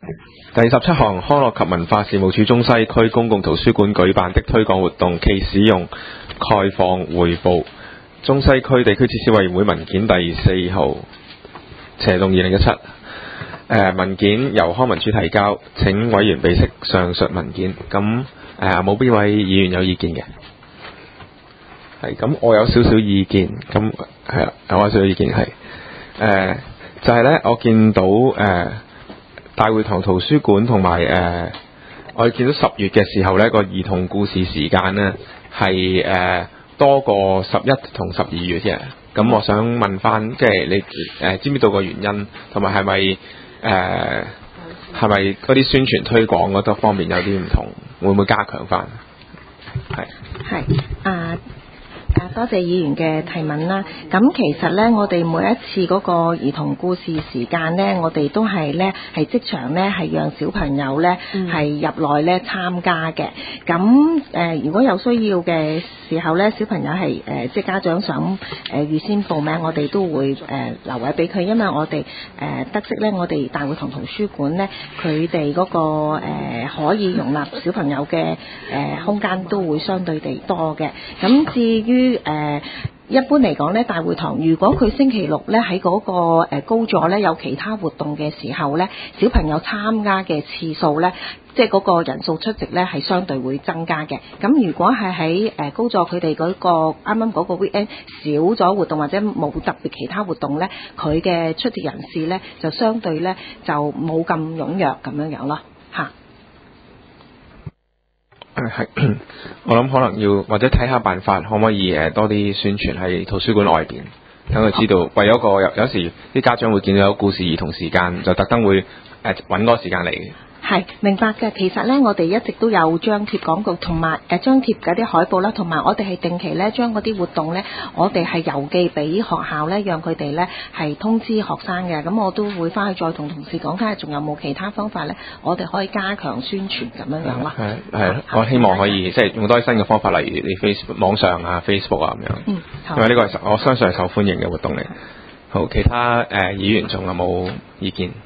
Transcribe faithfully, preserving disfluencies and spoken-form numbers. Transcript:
第十七項，康樂及文化事務署中西區公共圖書館舉辦的推廣活動暨使用概況匯報。中西區地區設施委員會文件第四號，斜動二零一七。誒文件由康文署提交，請委員備悉上述文件。咁誒冇邊位議員有意見嘅？係咁，我有少少意見。咁係啦，有少少意見係誒、呃，就係、是、咧，我見到誒。呃大會堂圖書館同埋誒，我哋見到十月嘅時候呢個兒童故事時間呢係誒、呃、多過十一同十二月嘅。咁我想問翻，即係你誒、呃、知唔知道個原因，同埋係咪誒係咪嗰啲宣傳推廣嗰方面有啲唔同，會唔會加強翻？係係啊。啊，多謝議員嘅提問啦。咁其實呢，我哋每一次嗰個兒童故事時間呢，我哋都係呢係即場呢係讓小朋友呢係入內呢參加嘅。咁誒、呃，如果有需要嘅時候呢，小朋友係誒、呃、即係家長想誒、呃、預先報名，我哋都會誒、呃、留位俾佢，因為我哋誒、呃、得悉呢，我哋大會堂圖書館呢，佢哋嗰個、呃、可以容納小朋友嘅誒、呃、空間都會相對地多嘅。咁至於誒、呃、一般嚟講咧，大會堂如果佢星期六咧喺嗰個誒高座咧有其他活動嘅時候咧，小朋友參加嘅次數咧，即係嗰個人數出席咧係相對會增加嘅。咁如果係喺誒高座佢哋嗰個啱啱嗰個 weekend 少咗活動或者冇特別其他活動咧，佢嘅出席人士咧就相對咧就冇咁踴躍咁樣樣咯嚇。 誒係，我諗可能要或者睇下辦法，可唔可以誒多啲宣傳喺圖書館外邊，等佢知道。為咗個有有時啲家長會見到有故事兒童時間，就特登會誒揾嗰個時間嚟嘅。係明白嘅，其實咧我哋一直都有張貼廣告，同埋誒張貼嗰啲海報啦，同埋我哋係定期咧將嗰啲活動咧，我哋係郵寄俾學校咧，讓佢哋咧係通知學生嘅。咁我都會翻去再同同事講，睇下仲有冇其他方法咧，我哋可以加強宣傳咁樣樣啦。 係係，我希望可以即係用多啲新嘅方法，例如你 Facebook 網上啊、Facebook 啊咁樣。嗯，因為呢個係我相信係受歡迎嘅活動嚟。好，其他誒、呃、議員仲有冇意見？